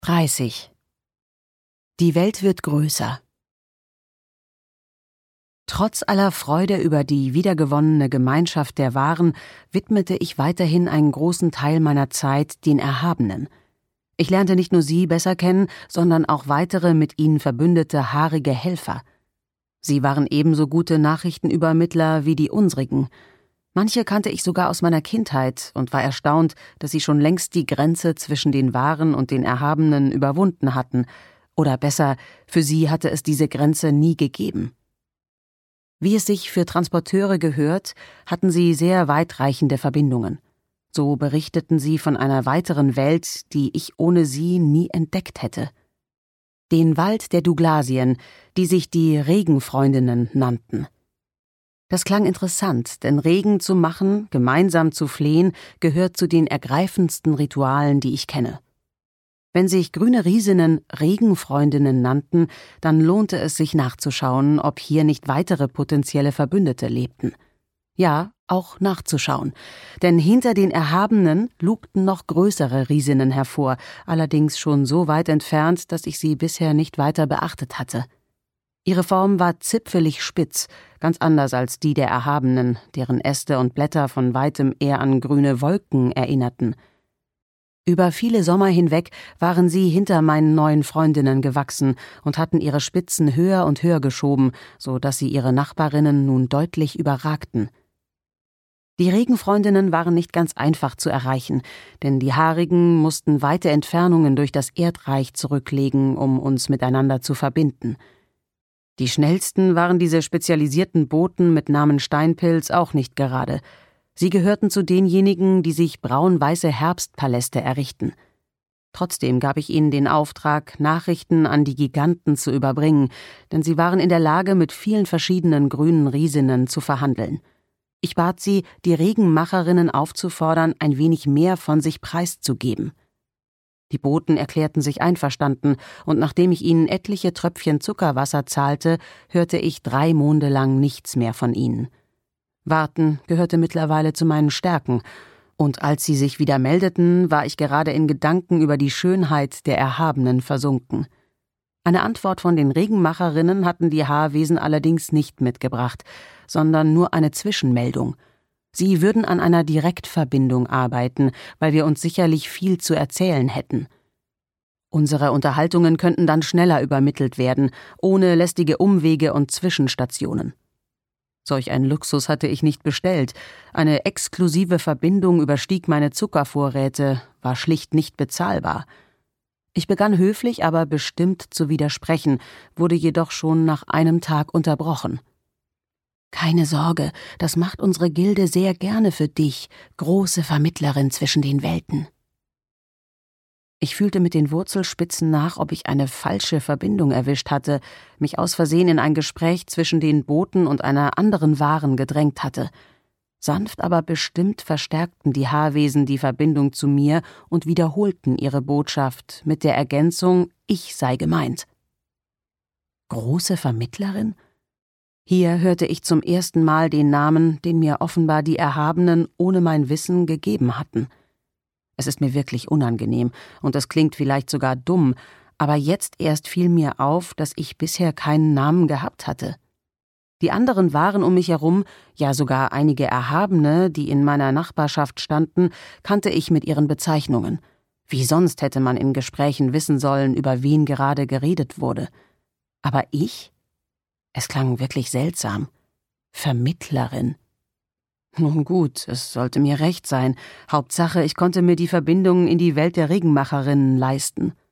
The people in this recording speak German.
30. Die Welt wird größer. Trotz aller Freude über die wiedergewonnene Gemeinschaft der Wahren widmete ich weiterhin einen großen Teil meiner Zeit den Erhabenen. Ich lernte nicht nur sie besser kennen, sondern auch weitere mit ihnen verbündete haarige Helfer. Sie waren ebenso gute Nachrichtenübermittler wie die unsrigen. Manche kannte ich sogar aus meiner Kindheit und war erstaunt, dass sie schon längst die Grenze zwischen den Wahren und den Erhabenen überwunden hatten. Oder besser, für sie hatte es diese Grenze nie gegeben. Wie es sich für Transporteure gehört, hatten sie sehr weitreichende Verbindungen. So berichteten sie von einer weiteren Welt, die ich ohne sie nie entdeckt hätte. Den Wald der Douglasien, die sich die Regenfreundinnen nannten. Das klang interessant, denn Regen zu machen, gemeinsam zu flehen, gehört zu den ergreifendsten Ritualen, die ich kenne. Wenn sich grüne Riesinnen Regenfreundinnen nannten, dann lohnte es sich nachzuschauen, ob hier nicht weitere potenzielle Verbündete lebten. Ja, auch nachzuschauen, denn hinter den Erhabenen lugten noch größere Riesinnen hervor, allerdings schon so weit entfernt, dass ich sie bisher nicht weiter beachtet hatte. Ihre Form war zipfelig spitz, ganz anders als die der Erhabenen, deren Äste und Blätter von weitem eher an grüne Wolken erinnerten. Über viele Sommer hinweg waren sie hinter meinen neuen Freundinnen gewachsen und hatten ihre Spitzen höher und höher geschoben, so dass sie ihre Nachbarinnen nun deutlich überragten. Die Regenfreundinnen waren nicht ganz einfach zu erreichen, denn die Haarigen mussten weite Entfernungen durch das Erdreich zurücklegen, um uns miteinander zu verbinden. Die schnellsten waren diese spezialisierten Boten mit Namen Steinpilz auch nicht gerade. Sie gehörten zu denjenigen, die sich braun-weiße Herbstpaläste errichten. Trotzdem gab ich ihnen den Auftrag, Nachrichten an die Giganten zu überbringen, denn sie waren in der Lage, mit vielen verschiedenen grünen Riesinnen zu verhandeln. Ich bat sie, die Regenmacherinnen aufzufordern, ein wenig mehr von sich preiszugeben. Die Boten erklärten sich einverstanden, und nachdem ich ihnen etliche Tröpfchen Zuckerwasser zahlte, hörte ich 3 Monde lang nichts mehr von ihnen. Warten gehörte mittlerweile zu meinen Stärken, und als sie sich wieder meldeten, war ich gerade in Gedanken über die Schönheit der Erhabenen versunken. Eine Antwort von den Regenmacherinnen hatten die Haarwesen allerdings nicht mitgebracht, sondern nur eine Zwischenmeldung. Sie würden an einer Direktverbindung arbeiten, weil wir uns sicherlich viel zu erzählen hätten. Unsere Unterhaltungen könnten dann schneller übermittelt werden, ohne lästige Umwege und Zwischenstationen. Solch einen Luxus hatte ich nicht bestellt. Eine exklusive Verbindung überstieg meine Zuckervorräte, war schlicht nicht bezahlbar. Ich begann höflich, aber bestimmt zu widersprechen, wurde jedoch schon nach einem Tag unterbrochen. »Keine Sorge, das macht unsere Gilde sehr gerne für dich, große Vermittlerin zwischen den Welten.« Ich fühlte mit den Wurzelspitzen nach, ob ich eine falsche Verbindung erwischt hatte, mich aus Versehen in ein Gespräch zwischen den Boten und einer anderen Waren gedrängt hatte. Sanft, aber bestimmt verstärkten die Haarwesen die Verbindung zu mir und wiederholten ihre Botschaft mit der Ergänzung, ich sei gemeint. Große Vermittlerin? Hier hörte ich zum ersten Mal den Namen, den mir offenbar die Erhabenen ohne mein Wissen gegeben hatten. Es ist mir wirklich unangenehm, und es klingt vielleicht sogar dumm, aber jetzt erst fiel mir auf, dass ich bisher keinen Namen gehabt hatte. Die anderen Waren um mich herum, ja sogar einige Erhabene, die in meiner Nachbarschaft standen, kannte ich mit ihren Bezeichnungen. Wie sonst hätte man in Gesprächen wissen sollen, über wen gerade geredet wurde. Aber ich? Es klang wirklich seltsam. Vermittlerin. Nun gut, es sollte mir recht sein. Hauptsache, ich konnte mir die Verbindung in die Welt der Regenmacherinnen leisten.